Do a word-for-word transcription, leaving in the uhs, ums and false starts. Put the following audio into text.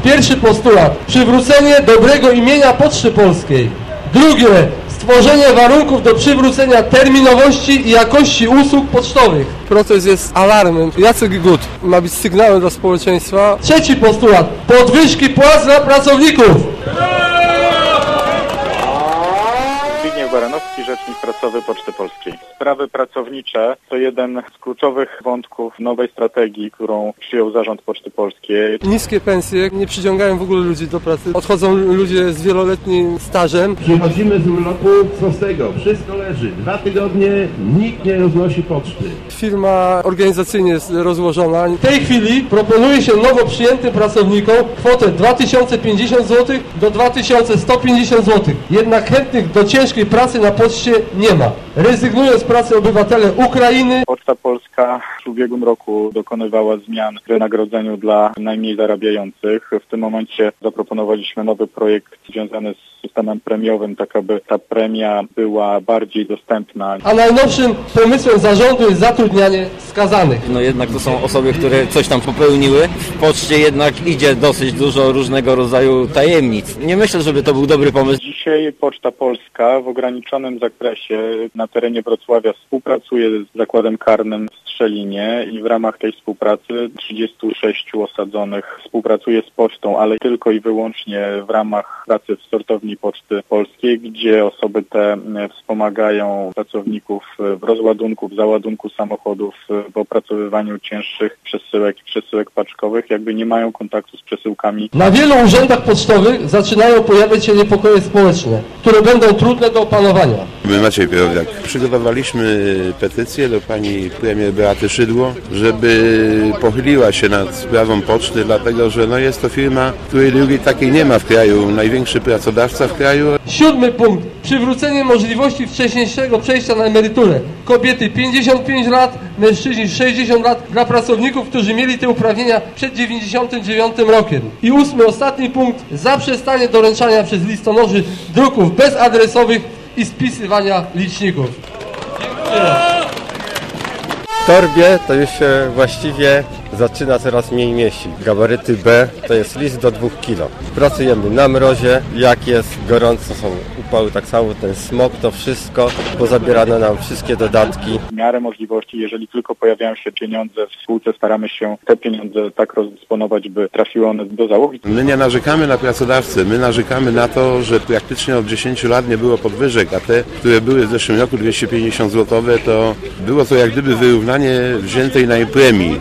Pierwszy postulat. Przywrócenie dobrego imienia Poczty Polskiej. Drugie. Stworzenie warunków do przywrócenia terminowości i jakości usług pocztowych. Protest jest alarmem. Jacek Gut ma być sygnałem dla społeczeństwa. Trzeci postulat. Podwyżki płac dla pracowników. Zbigniew Baranowski, rzecznik prasowy Poczty Polskiej. Sprawy pracownicze to jeden z kluczowych wątków nowej strategii, którą przyjął Zarząd Poczty Polskiej. Niskie pensje nie przyciągają w ogóle ludzi do pracy. Odchodzą ludzie z wieloletnim stażem. Przychodzimy z urlopu, co z tego? Wszystko leży. Dwa tygodnie nikt nie roznosi poczty. Firma organizacyjnie jest rozłożona. W tej chwili proponuje się nowo przyjętym pracownikom kwotę dwa tysiące pięćdziesiąt złotych do dwa tysiące sto pięćdziesiąt złotych. Jednak chętnych do ciężkiej pracy na poczcie nie ma. Rezygnują z pracy obywatele Ukrainy. Poczta Polska w ubiegłym roku dokonywała zmian w wynagrodzeniu dla najmniej zarabiających. W tym momencie zaproponowaliśmy nowy projekt związany z systemem premiowym, tak aby ta premia była bardziej dostępna. A najnowszym pomysłem zarządu jest zatrudnianie skazanych. No jednak to są osoby, które coś tam popełniły. W poczcie jednak idzie dosyć dużo różnego rodzaju tajemnic. Nie myślę, żeby to był dobry pomysł. Dzisiaj Poczta Polska w ograniczonym zakresie na terenie Wrocławia współpracuje z zakładem karnym w Strzelinie i w ramach tej współpracy trzydziestu sześciu osadzonych współpracuje z pocztą, ale tylko i wyłącznie w ramach pracy w sortowni Poczty Polskiej, gdzie osoby te wspomagają pracowników w rozładunku, w załadunku samochodów, w opracowywaniu cięższych przesyłek i przesyłek paczkowych, jakby nie mają kontaktu z przesyłkami. Na wielu urzędach pocztowych zaczynają pojawiać się niepokoje społeczne, które będą trudne do opanowania. My Maciej Pierowiak. Przygotowaliśmy petycję do pani premier Beaty Szydło, żeby pochyliła się nad sprawą poczty, dlatego że no jest to firma, której drugiej takiej nie ma w kraju, największy pracodawca w kraju. Siódmy punkt. Przywrócenie możliwości wcześniejszego przejścia na emeryturę. Kobiety pięćdziesiąt pięć lat, mężczyźni sześćdziesiąt lat dla pracowników, którzy mieli te uprawnienia przed dziewięćdziesiątym dziewiątym rokiem. I ósmy, ostatni punkt. Zaprzestanie doręczania przez listonoszy druków bezadresowych i spisywania liczników. Dziękuję. W torbie to już się właściwie zaczyna coraz mniej mieścić. Gabaryty B to jest list do dwóch kilo. Pracujemy na mrozie, jak jest gorąco, są upały, tak samo ten smog, to wszystko, pozabierane nam wszystkie dodatki. W miarę możliwości, jeżeli tylko pojawiają się pieniądze w spółce, staramy się te pieniądze tak rozdysponować, by trafiły one do załogi. My nie narzekamy na pracodawcę, my narzekamy na to, że praktycznie od dziesięciu lat nie było podwyżek, a te, które były w zeszłym roku dwieście pięćdziesiąt złotych, to było to jak gdyby wyrównanie wziętej na jej premii.